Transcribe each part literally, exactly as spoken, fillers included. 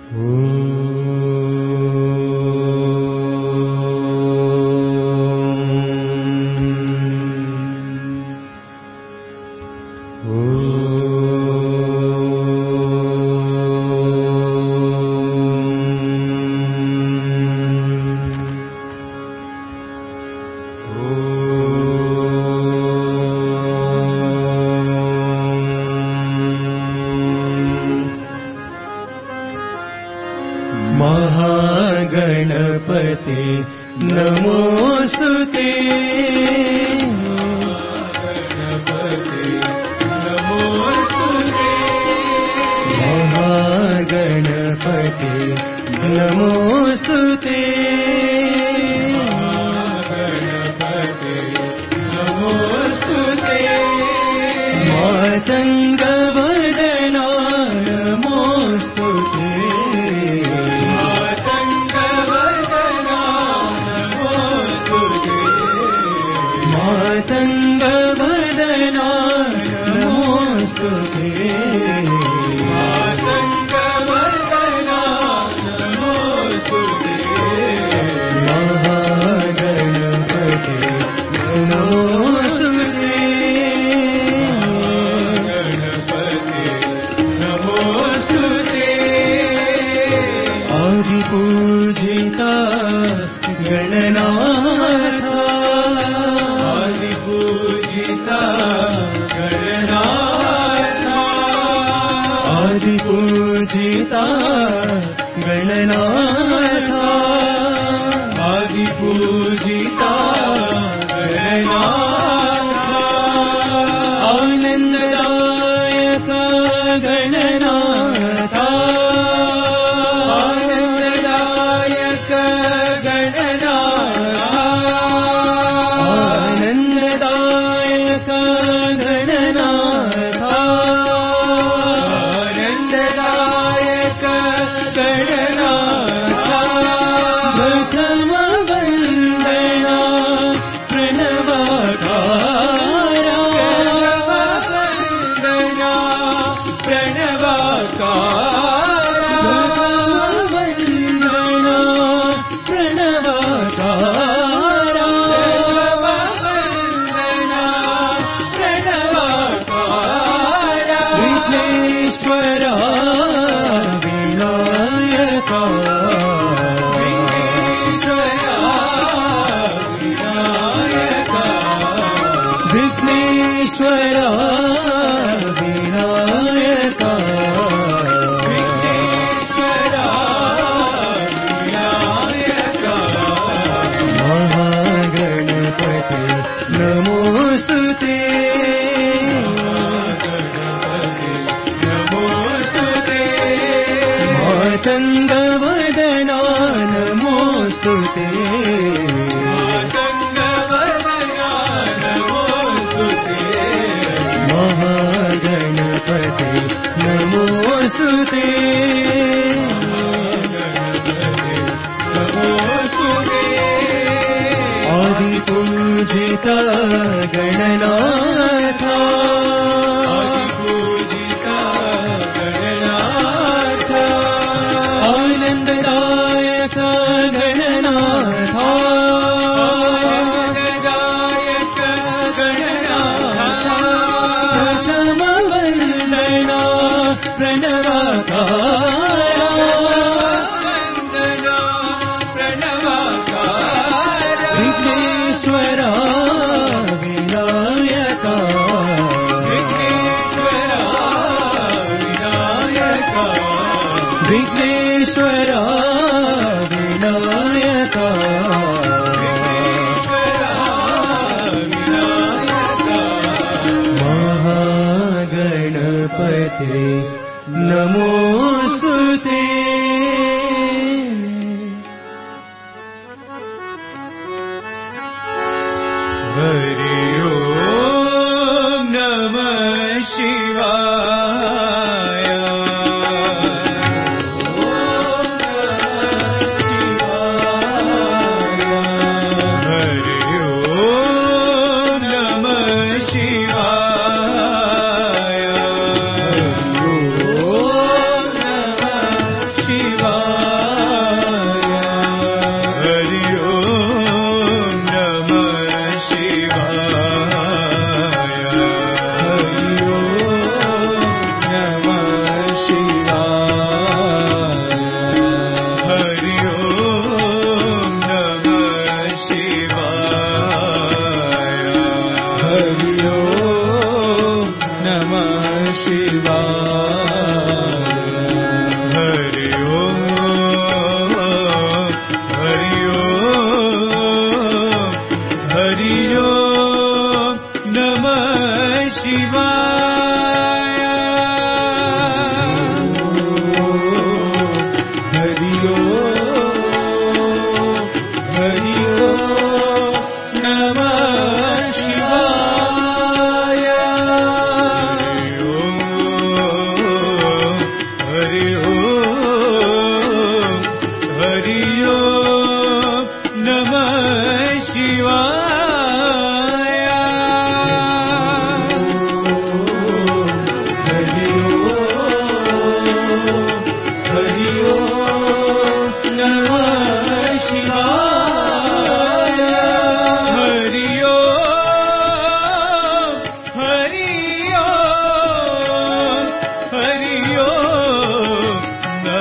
महागणपते नमोस्तुते महागणपते नमोस्तुते महागणपते नमोस्तुते मातङ्गवदना नमोस्तुते मातङ्गवदना नमोस्तुते मातङ्गवदना नमोस्तुते महागणपते नमोस्तुते गणपते नमोस्तुते आदिपूजिता गणनाथ आदिपूजिता गणनाथ आदिपूजिता गणनाथ आनन्ददायक गणनाथ आनन्ददायक गणनाथ आनन्ददायक गणनाथ आनन्ददायक गणनाथ प्रथम वन्दना प्रणवकारा वन्दना प्रणवकारा वन्दना प्रणवकारा वन्दना प्रणवकारा विघ्नेश्वरा विनायका विघ्नेश्वरा विनायका विघ्नेश्वरा विनायका महागणपते नमोस्तुते नमोस्तुते मातङ्गवदना नमोस्तुते महागणपते नमोस्तुते आदिपूजिता गणनाथ आदिपूजिता गणनाथ आनन्ददायक गणनाथ आनन्ददायक गणनाथ प्रथम वन्दना प्रणवकारा वन्दना प्रणवकारा विघ्नेश्वरा विनायका विघ्नेश्वरा विनायका विघ्नेश्वरा विनायका विघ्नेश्वरा विनायका महागणपते नमोस्तुते हरि ओम नमः शिवाय ओम नमः शिवाय हरि ओम नमः शिवाय ओम नमः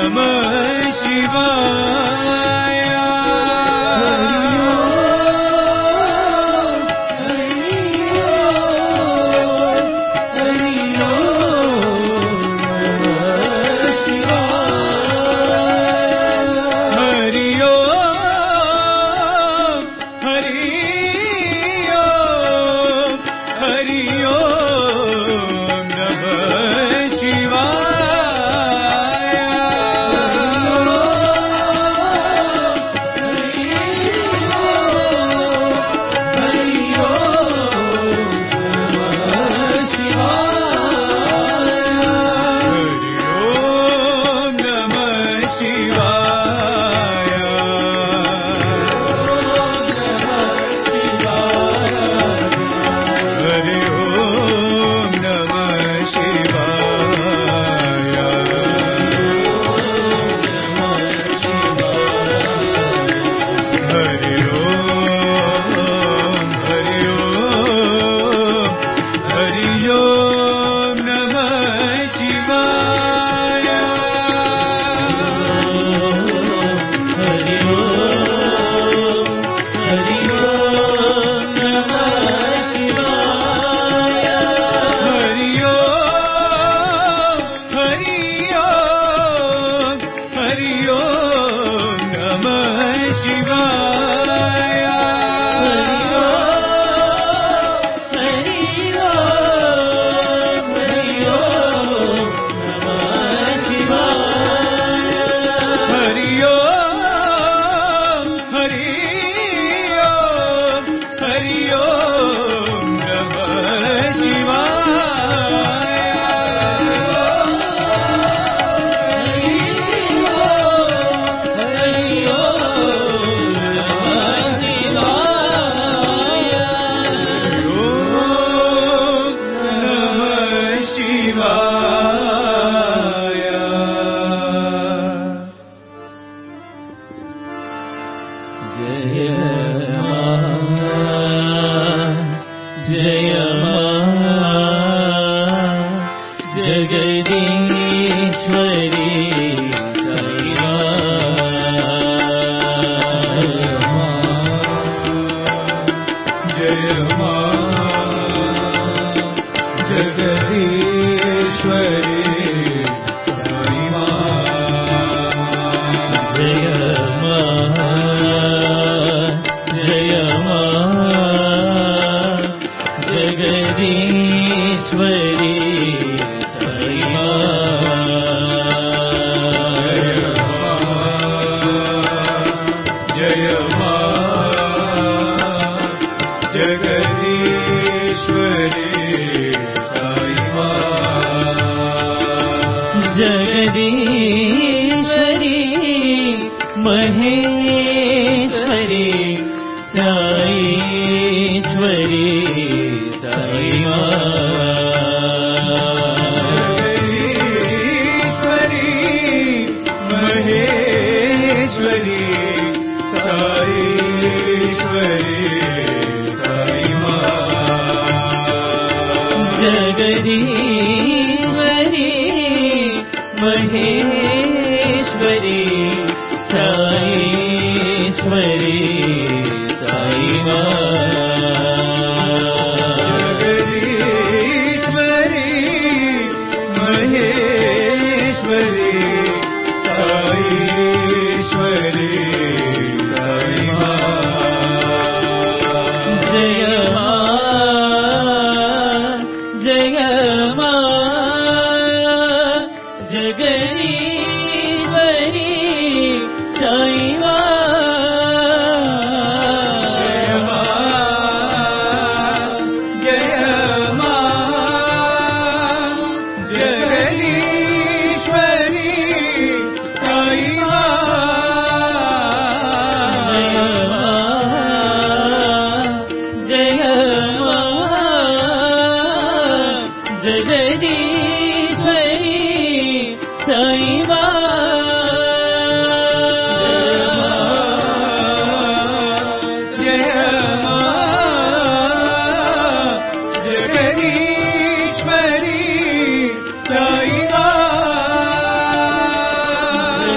जय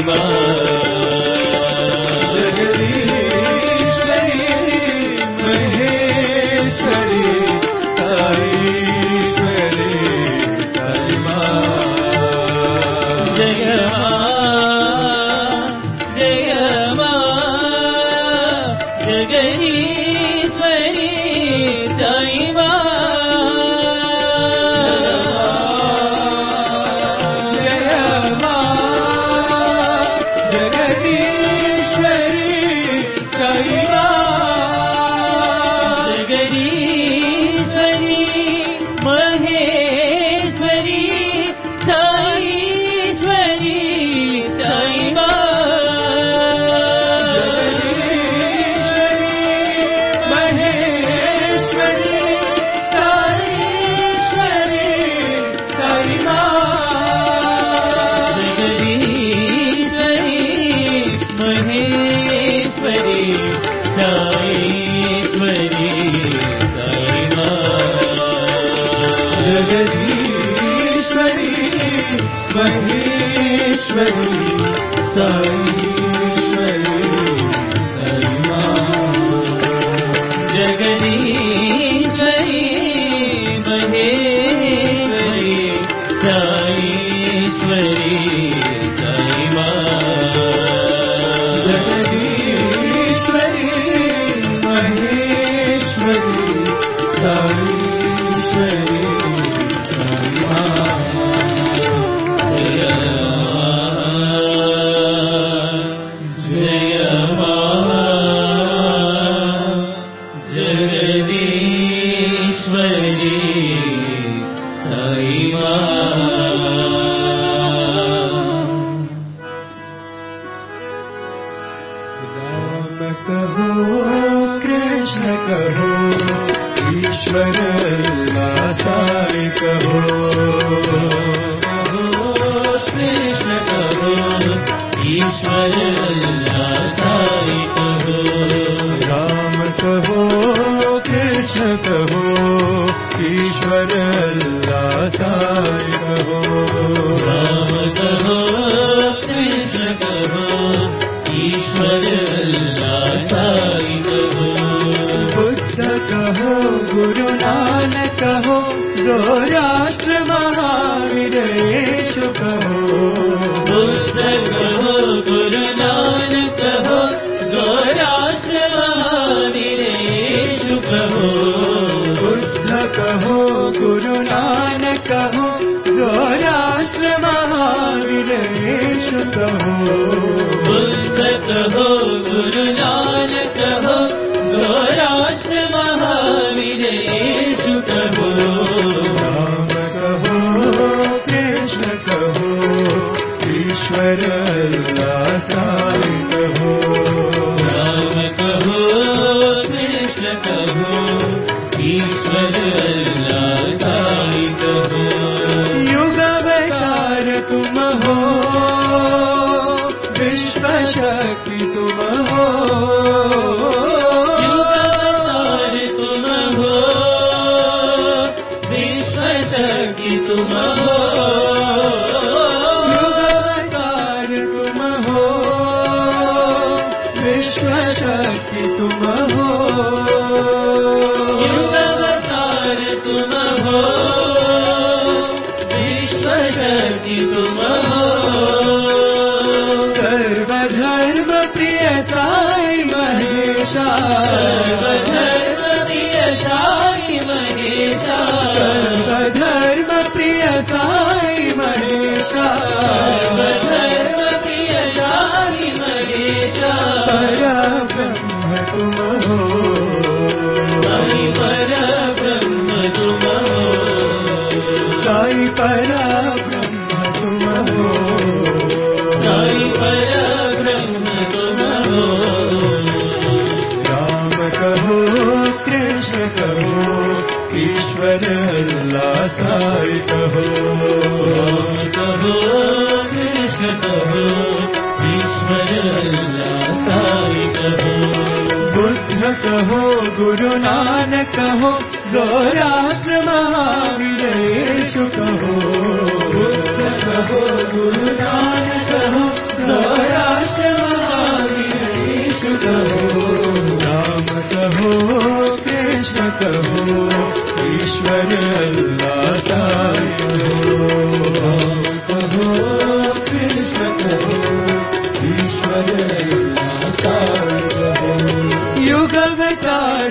Guru Nanak ho,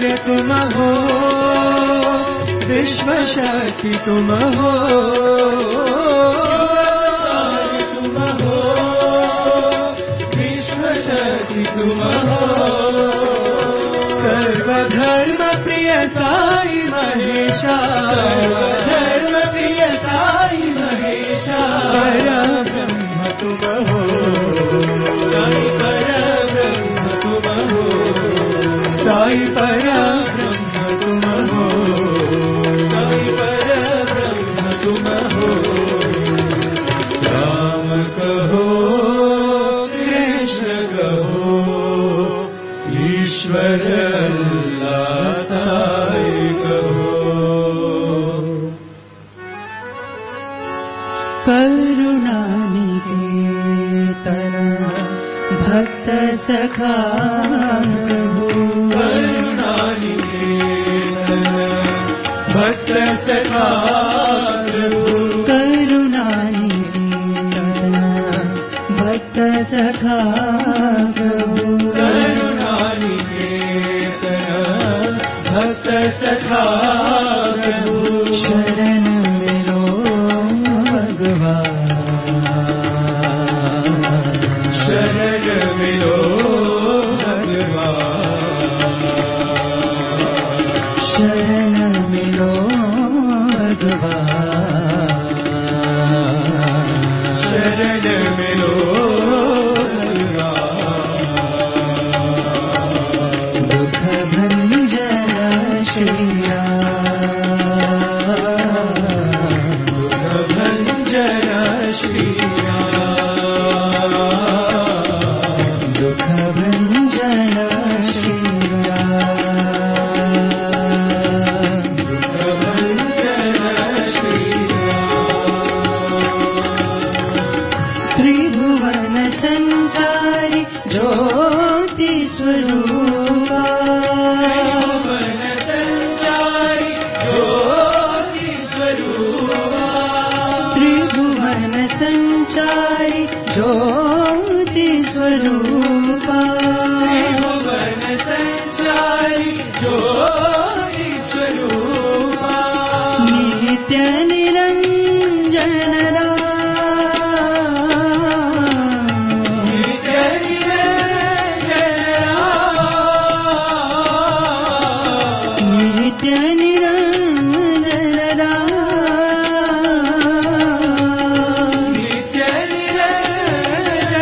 कार्य तुम हो, विश्व शक्ति तुम हो, तुम हो, विश्व शक्ति तुम हो, सर्वधर्म प्रिय साई महेशा, सर्वधर्म प्रिय साई महेशा, परब्रह्म तुम हो, साई परब्रह्म तुम हो, साई परब्रह्म तुम हो, साई परब्रह्म तुम हो, राम कहो कृष्ण कहो, ईश्वर अल्लाह साई कहो। करुणानिकेतन भक्त सखा प्रभु, करुणानिकेतन भक्त सखा प्रभु, करुणानिकेतन भक्त सखा प्रभु, करुणानिकेतन भक्त सखा प्रभु, शरण मिलो भगवान, शरण मिलो भगवान, शरण मिलो भगवान, शरण मिलो भगवान, दुख भंजन श्री राम, दुख भंजन श्री राम, दुख भंजन श्री राम, दुख भंजन श्री राम, त्रिभुवन संचारी ज्योति स्वरूपा, त्रिभुवन संचारी ज्योति स्वरूपा, त्रिभुवन संचारी ज्योति स्वरूपा, त्रिभुवन संचारी ज्योति स्वरूपा, नित्य निरंजन राम, नित्य निरंजन राम, नित्य निरंजन राम, नित्य निरंजन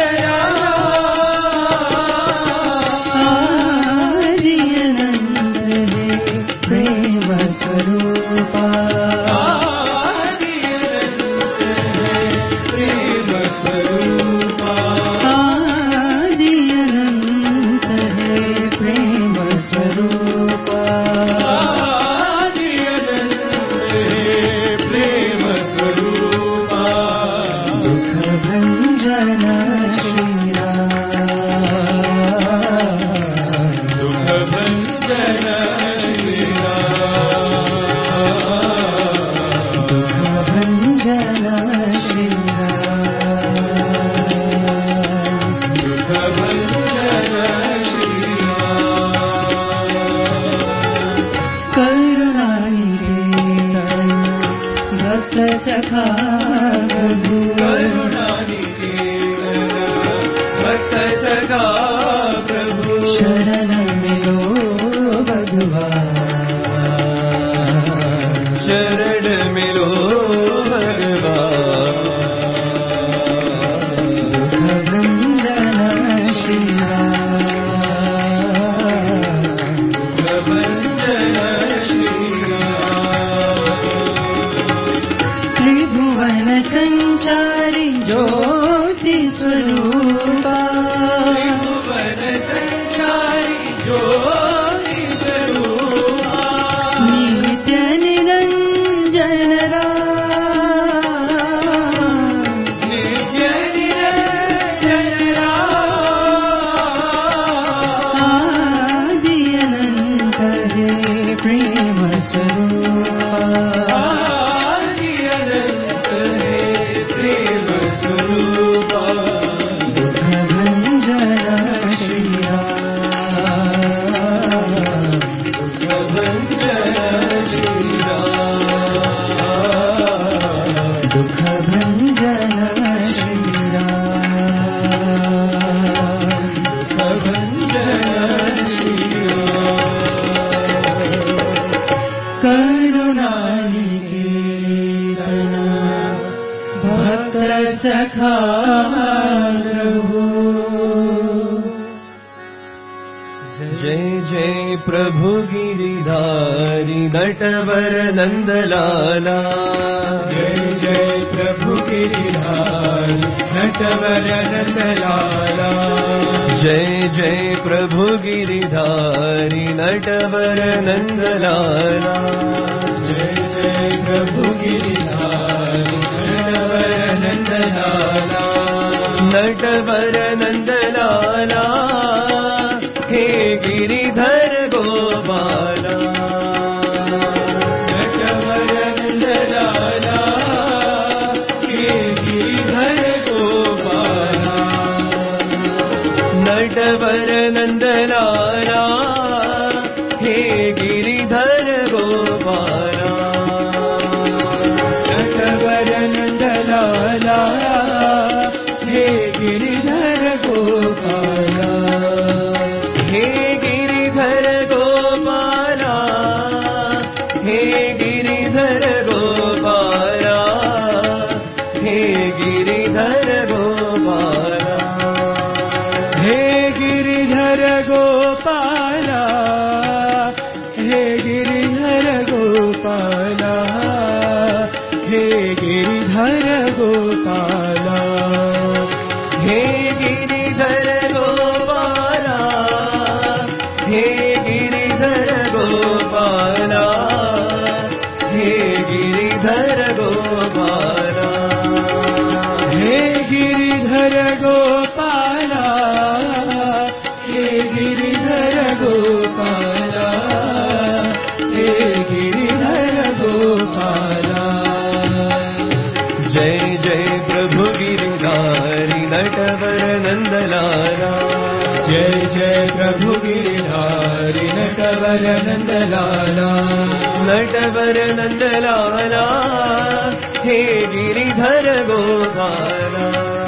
राम, आदि अनंत है प्रेम स्वरूपा, आदि अनंत है प्रेम स्वरूपा, आदि अनंत है प्रेम स्वरूपा, आदि अनंत है प्रेम स्वरूपा, दुख भंजन श्री राम, दुख भंजन श्री राम, दुख भंजन श्री राम, दुख भंजन श्री राम, करुणानिकेतन भक्त सखा प्रभु, करुणानिकेतन भक्त सखा प्रभु, शरण मिलो भगवान, शरण मिलो भगवान, दुख भंजन श्री राम, दुख भंजन श्री राम, त्रिभुवन संचारी ज्योति स्वरूपा, त्रिभुवन संचारी ज्योति स्वरूपा, नित्य निरंजन राम, नित्य निरंजन राम, आदि अनंत है प्रेम स्वरूपा, आदि अनंत है प्रेम स्वरूपा, सखा प्रभु। जय जय प्रभु गिरिधारी नटवर नंदलाला। जय जय प्रभु गिरिधारी नटवर नंदलाला। जय जय प्रभु गिरिधारी नटवर नंदलाला। जय जय प्रभु गिरिधारी नटवर नंदलाला। नटवर नंदलाला हे गिरिधर गोपाला। नटवर नंदलाला हे गिरिधर गोपाला। नटवर नंदलाला हे गिरिधर गोपाला। नटवर नंदलाला हे गिरिधर गोपाला। हे गिरिधर गोपाला हे गिरिधर गोपाला। हे गिरिधर गोपाला। हे गिरिधर गोपाला। हे गिरिधर गोपाला। हे गिरिधर गोपाला। हे गिरिधर गोपाला। हे गिरिधर गोपाला। हे गिरिधर गोपाला। हे गिरिधर गोपाला। हे गिरिधर गोपाला। हे गिरिधर गोपाला। जय जय प्रभु गिरिधारी नटवर नंदलाला। जय जय प्रभु गिरिधारी नटवर नंदलाला। नटवर नंदलाला हे गिरिधर गोपाला।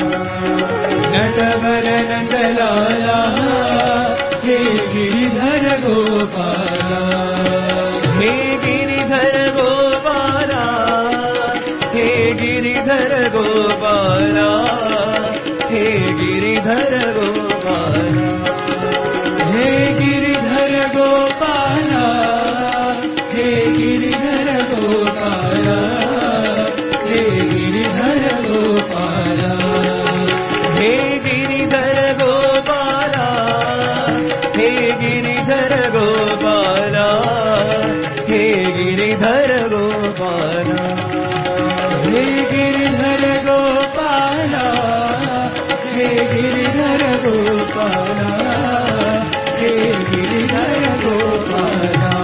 नटवर नंदलाला हे गिरिधर गोपाला। हे गिरिधर गोपाला। हे गिरिधर गोपाला। हे गिरिधर गोपाला। हे गिरिधर गोपाला। हे गिरिधर गोपाला। हे गिरिधर गोपाला। हे गिरिधर गोपाला। हे गिरिधर गोपाला। हे गिरिधर गोपाला। हे गिरिधर गोपाला। हे गिरिधर गोपाला। हे गिरिधर गोपाला।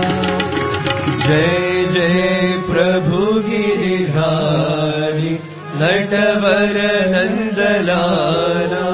जय जय प्रभु गिरिधारी नटवर नंदलाला।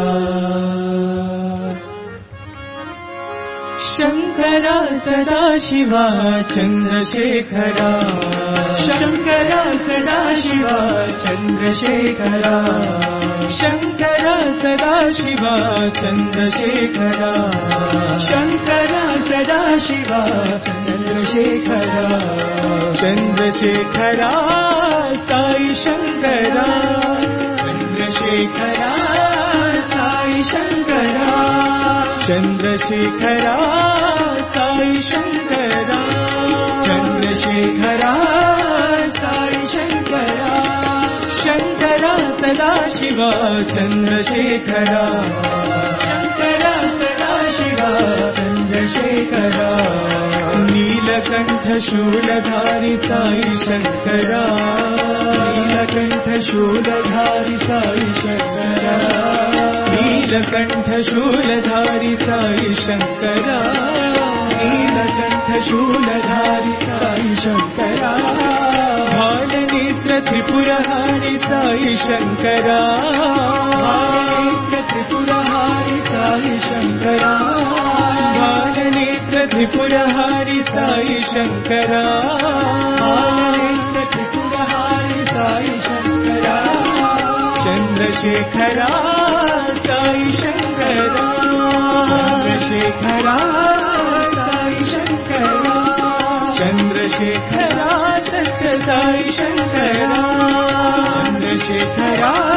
शंकरा सदाशिवा चंद्रशेखरा। शंकरा सदाशिवा चंद्रशेखरा। शंकरा सदाशिवा चंद्रशेखरा। शंकरा सदाशिवा चंद्रशेखरा। चंद्रशेखरा साई शंकरा। चंद्रशेखरा साई शंकरा। चंद्रशेखरा साई शंकरा। चंद्रशेखरा साई शंकरा। शंकरा सदाशिवा चंद्रशेखरा। शंकरा सदाशिवा चंद्रशेखरा। नीलकंठ शूलधारी साई शंकरा। नीलकंठ शूलधारी साई शंकरा। नीलकंठ शूलधारी साई शंकरा। नीलकंठ शूलधारी साई शंकरा। भालनेत्र त्रिपुरहारी साई शंकरा। भालनेत्र त्रिपुरहारी साई शंकरा। भालनेत्र त्रिपुरहारी साई शंकरा। भालनेत्र त्रिपुरहारी साई शंकरा। चंद्रशेखरा साई शंकरा। चंद्रशेखरा साई शंकरा। चंद्रशेखरा सत्य साई शंकरा। चंद्रशेखरा सत्य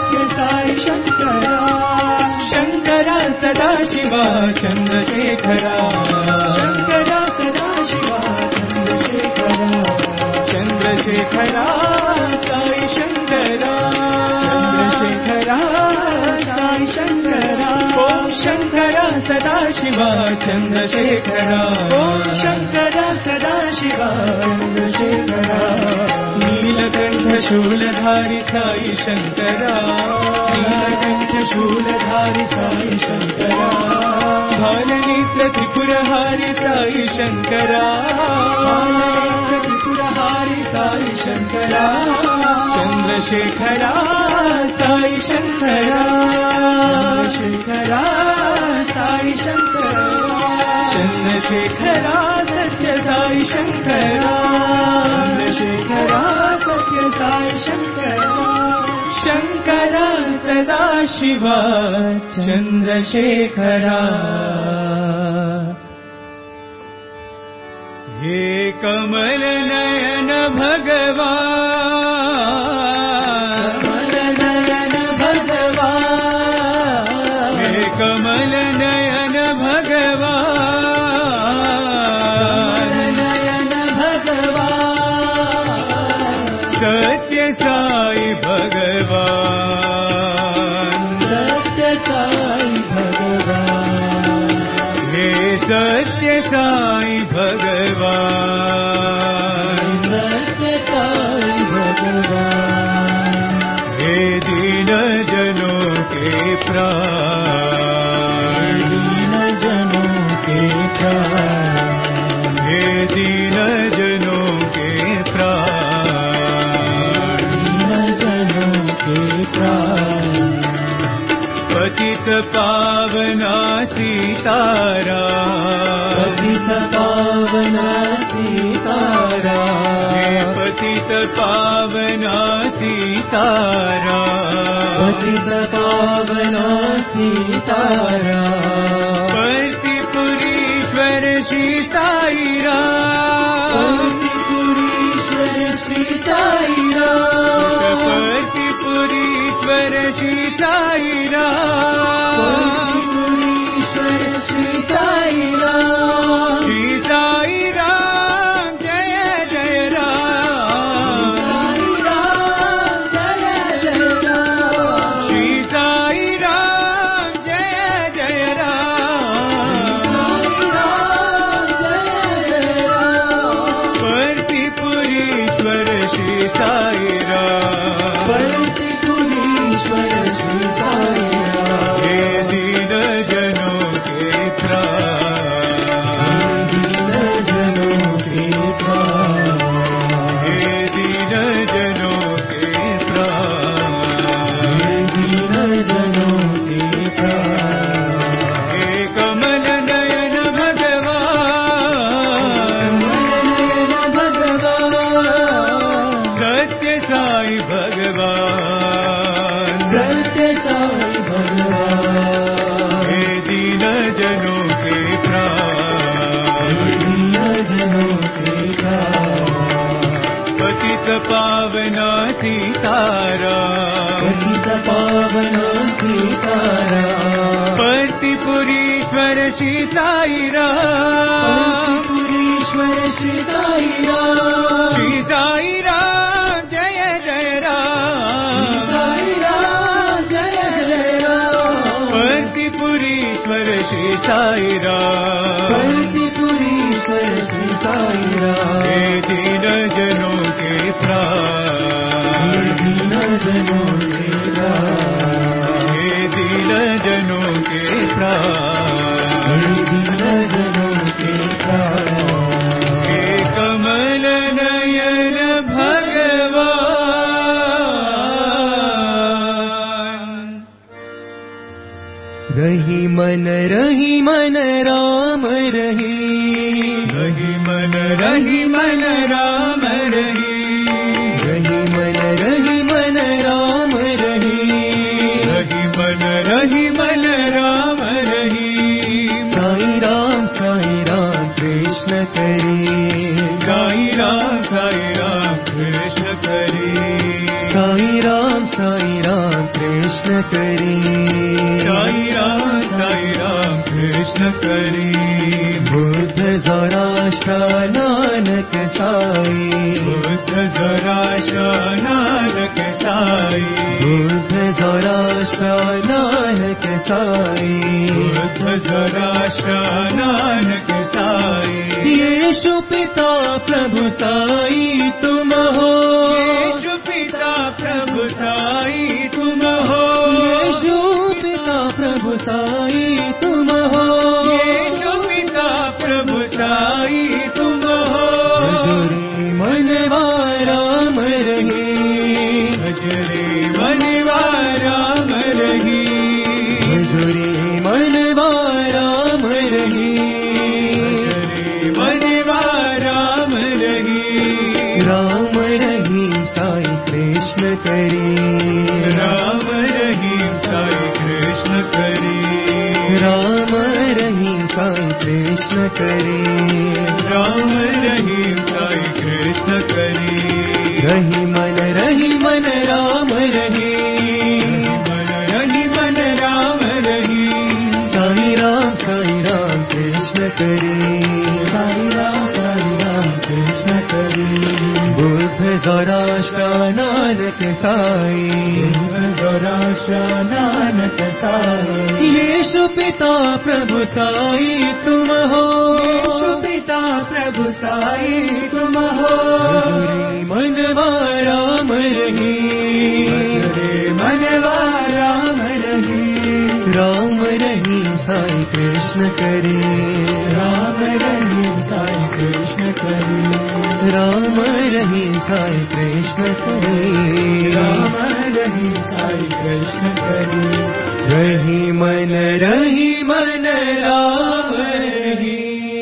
सत्य साई शंकरा शंकरा सदाशिवा चंद्रशेखरा शंकरा सदाशिवा चंद्रशेखरा चंद्रशेखरा साई शंकरा चंद्रशेखरा साई शंकरा ओम शंकरा सदाशिवा चंद्रशेखरा ओम शंकरा सदाशिवा चंद्रशेखरा नीलकंठ शूलधारी साई शंकरा नीलकंठ शूलधारी साई शंकरा भालनेत्र त्रिपुरहारी साई शंकरा भालनेत्र त्रिपुरहारी साई शंकरा चंद्रशेखरा साई शंकरा चंद्रशेखरा साई शंकरा चंद्रशेखरा सत्य साई शंकरा चंद्रशेखरा सत्य साई शंकरा शंकरा सदाशिवा चंद्रशेखरा हे कमल नयन भगवान कमल नयन भगवान हे कमल नयन भगवान नयन भगवान सत्य साई भगवान सत्य साई भगवान हे सत्य साई भगवान सत्य साई भगवान हे दीन जनों के प्राण दीन जनों के प्राण हे दीन जनों के प्राण दीन जनों के प्राण पतित पावना सीतारा पतित पावना सीतारा हे पतित पावना सीतारा पतित पावना सीतारा पर्तिपुरीश्वर श्री साई राम पर्तिपुरीश्वर श्री साई राम पर्तिपुरीश्वर श्री साई राम पर्तिपुरीश्वर श्री साई राम श्री साई राम जय जय राम साई राम जय जय राम श्री साई राम जय जय राम साई राम जय जय राम पर्तिपुरीश्वर श्री साई राम पर्तिपुरीश्वर श्री साई राम हे दीन जनों के प्राण दीन जनों के प्राण हे दीन जनों के प्राण हे दीन जनों के प्राण हे कमल नयन भगवान कमल नयन भगवान सत्य साई भगवान सत्य साई भगवान हे दीन जनों के प्राण दीन जनों के प्राण पतित पावना सीतारा पतित पावना सीतारा पर्तिपुरीश्वर श्री साई राम पर्तिपुरीश्वर श्री साई राम श्री साई राम जय जय राम साई राम जय जय राम पर्तिपुरीश्वर श्री साई राम पर्तिपुरीश्वर श्री साई राम हे दीन जनों के प्राण हे दीन जनों के प्राण हे दीन जनों के प्राण हे दीन जनों के प्राण हे कमल नयन भगवान रही मन रही मन राम रही रही मन रही मन राम रही रही मन रही मन राम रही रही मन रही मन राम रही साई राम साई राम कृष्ण करी साई राम साई राम कृष्ण करी साई राम साई राम कृष्ण कृष्ण करी साई राम साई राम कृष्ण करी बुद्ध ज़ोराष्ट्र नानक साई बुद्ध ज़ोराष्ट्र नानक साई बुद्ध ज़ोराष्ट्र नानक साई बुद्ध ज़ोराष्ट्र नानक साई यीशु पिता प्रभु साई तुम हो यीशु पिता प्रभु साई तुम हो यीशु पिता प्रभु साई तुम हो यीशु पिता प्रभु साई तुम हो हजूरी मनवा राम रही हजरे मनवा राम रही हजूरी मनवा राम रही हजरे मनवा राम रही राम रहीम साई कृष्ण करी राम रहीम साई कृष्ण करी राम रहीम साई कृष्ण करी राम रहीम साई कृष्ण करी रही मन रही मन राम रही मन रही मन राम रही साई राम साई राम कृष्ण करी साई राम साई राम कृष्ण करी बुद्ध ज़ोराष्ट्र नानक साई ज़ोराष्ट्र नानक साई यीशु पिता प्रभु साई तुम हो यीशु पिता प्रभु साई तुम हो हजूरी मनवा राम रही हजूरी मनवा राम रही राम रही साई कृष्ण करी राम रही साई कृष्ण करी राम रही साई कृष्ण करी राम रही साई कृष्ण करी रही मन रही मन राम रही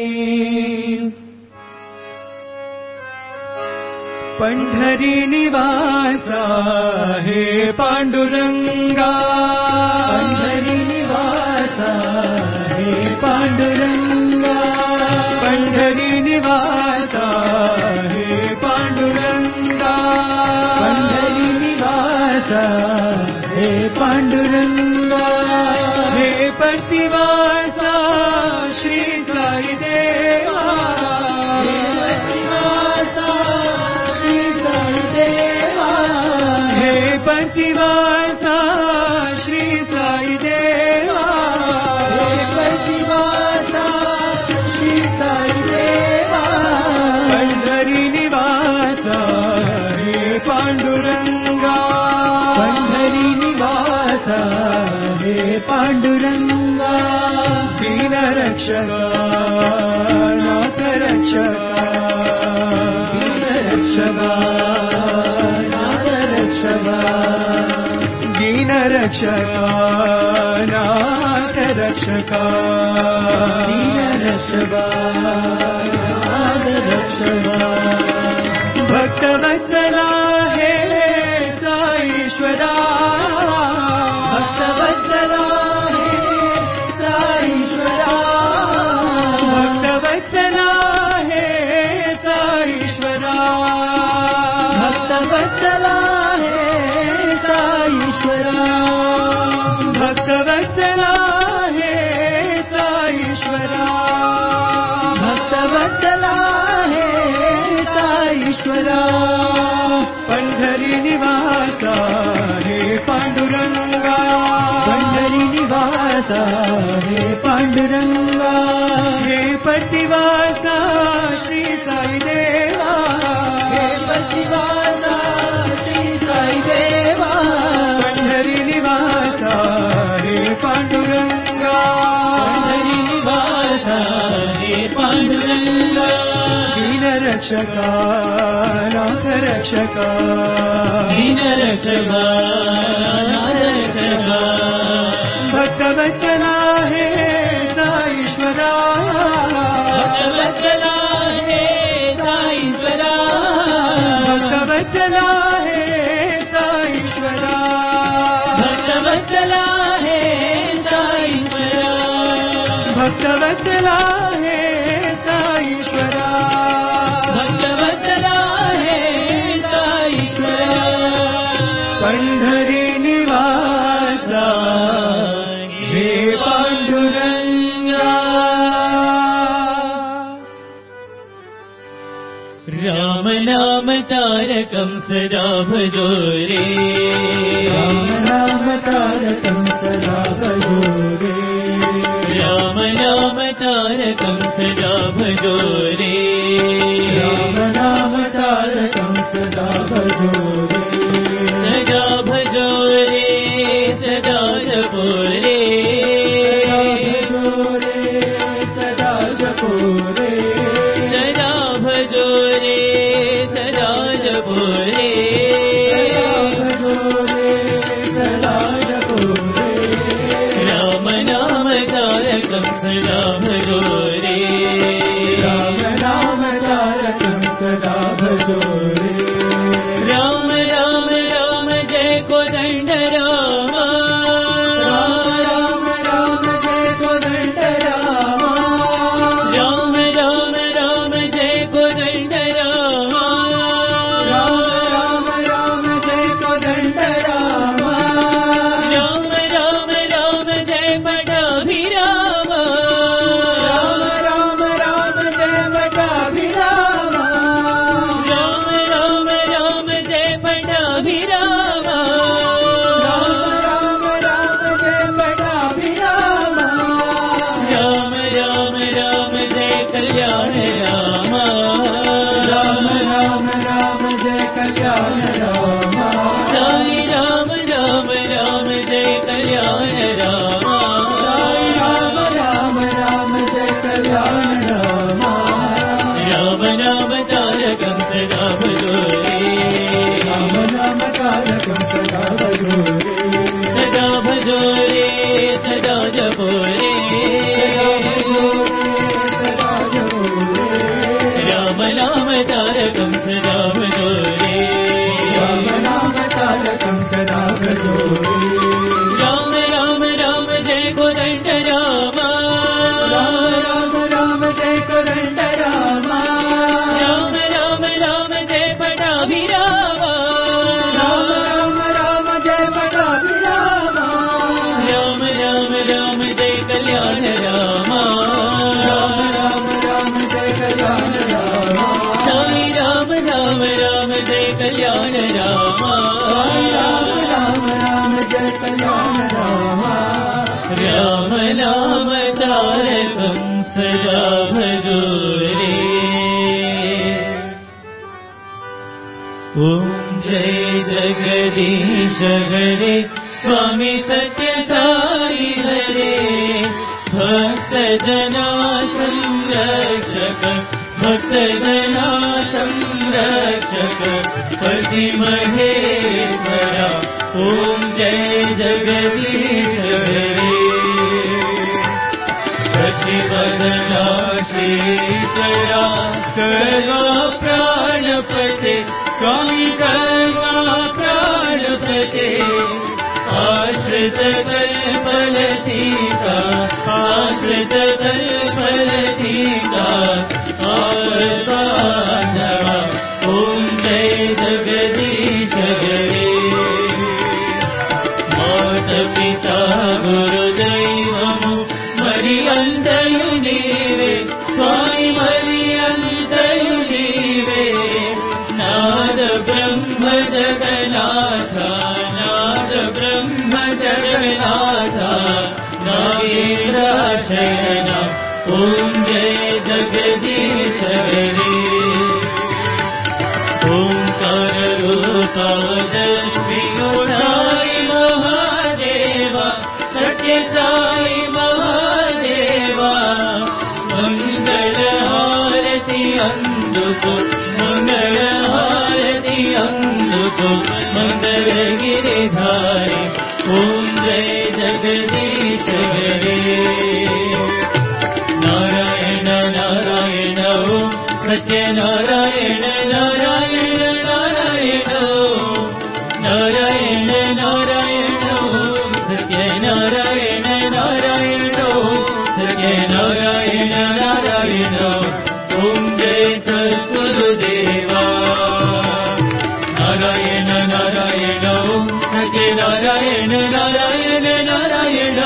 पंढरी निवासा हे पांडुरंगा पंढरी निवासा हे पांडुरंगा पंढरी निवासा हे पांडुरंगा पंढरी निवासा हे पांडुरंगा हे प्रतिवासा श्री साई देवा हे प्रतिवासा श्री साई देवा हे प्रतिवासा श्री साई देवा हे प्रतिवासा श्री साई देवा पंढरी निवासा हे पांडुरंगा पंढरी निवासा हे पांडुरंगा दीन रक्षका नाथ रक्षका दीन रक्षका नाथ रक्षका दीन रक्षका नाथ रक्षका दीन रक्षका नाथ रक्षका भक्तवत्सला हे साईश्वरा भक्तवत्सला हे साईश्वरा भक्तवत्सला हे साईश्वरा भक्तवत्सला हे साईश्वरा भक्तवत्सला हे साईश्वरा भक्तवत्सला हे साईश्वरा पंढरी निवासा हे पांडुरंगा पंढरी निवासा हे पांडुरंगा हे प्रतिवासा श्री साई देवा हे प्रतिवासा श्री साई देवा पंढरी निवासा हे पांडुरंगा पंढरी निवासा हे पांडुरंगा दीन रक्षका नाथ रक्षका दीन रक्षका नाथ रक्षका भक्तवत्सला हे साईश्वरा भक्तवत्सला हे साईश्वरा भक्तवत्सला हे साईश्वरा भक्तवत्सला हे साईश्वरा भक्तवत्सला हे साईश्वरा भक्तवत्सला हे साईश्वरा पंढरी निवास तारकं सदा भजो रे राम नाम तारकं सदा भजो रे राम नाम तारकं सदा भजो रे राम नाम तारकं सदा भजो रे सदा भजो रे सदा जपो रे सदा जपो रे सदा भजो रे सदा जपो रे सदा जपो रे राम नाम तारकं सदा भजो रे राम नाम तारकं सदा भजो रे राम राम राम जय कोदंड राम राम राम राम जय कोदंड राम राम राम राम जय कोदंड राम राम राम राम जय कोदंड राम राम राम राम जय पटाभिराम राम राम राम जय पटाभिराम राम राम राम जय पटाभिराम राम राम राम जय पटाभिराम राम राम राम जय कल्याण राम राम राम राम जय कल्याण राम साई राम राम राम जय कल्याण राम साई राम राम राम जय कल्याण राम राम नाम तारकं सदा भजो रे राम नाम तारकं सदा भजो रे सदा भजो रे सदा जपो रे सदा जपो रे राम नाम तारकं सदा भजो रे राम नाम तारकं सदा भजो रे राम राम राम जय कोदंड राम राम राम राम जय कोदंड राम राम राम राम जय पटाभिराम राम राम राम जय पटाभिराम राम राम राम जय कल्याण राम राम राम राम जय कल्याण राम साई राम राम राम जय कल्याण राम साई राम राम राम जय कल्याण राम राम नाम तारकं सदा भजो रे ॐ जय जगदीश हरे स्वामी सत्यसाई हरे भक्त जना संरक्षक भक्त जना संरक्षक पति महेश्वरा ॐ जय जगदीश हरे शशिवदना शीतला कर्मा प्राणपते स्वामी कर्मा प्राणपते आश्रित कल्पलतीका आश्रित कल्पलतीका आर्बाधवा ॐ जय जगदीश हरे मात पिता गुरुदैवमु मरि अंतयु नीवे स्वामी मरि अंतयु नीवे नाद ब्रह्म जगन्नाथ नाद ब्रह्म जगन्नाथ नागेन्द्र शयन ॐ जय जगदीश हरे ओंकार रूपादर्शी साई महादेवा सत्य साई महादेवा मंगल हारति अंदुको मंगल हारति अंदुको मंगल गिरिधारी ओम जय जगदीश हरे नारायण नारायण ओम सत्य नारायण नारायण नारायण नारायण नारायण सत्य नारायण नारायण सत्य नारायण नारायण ओम जय सद्गुरुदेवा नारायण नारायण सत्य नारायण नारायण नारायण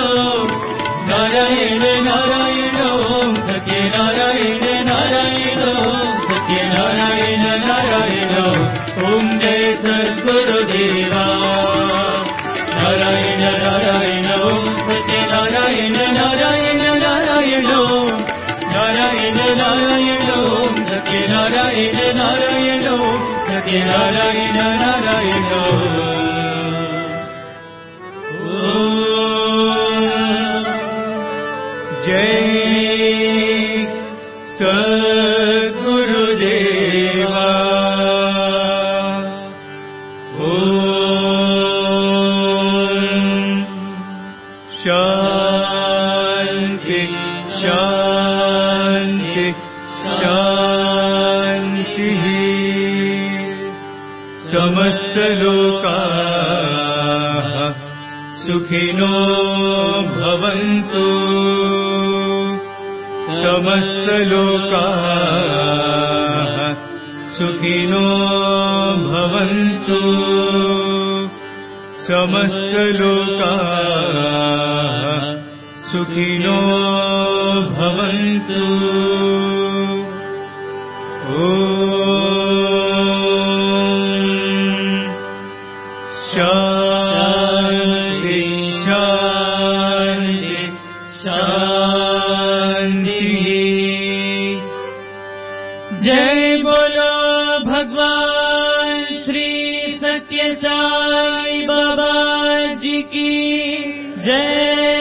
नारायण नारायण सत्य नारायण नारायण सत्य सत्यनारायण नारायण ओम जय सद्गुरुदेवा नारायण नारायण ओम सत्यनारायण नारायण नारायण ओम नारायण नारायण ओम सत्यनारायण नारायण ओम सत्यनारायण नारायण जय सद्गुरुदेवा ओम शांति शांति शांति समस्त लोकाः सुखिनो भवन्तु समस्त लोकाः सुखिनो भवन्तु समस्त लोकाः सुखिनो भवन्तु ओम शांति शांति शांति जय बोलो भगवान श्री सत्य साई बाबा जी की जय।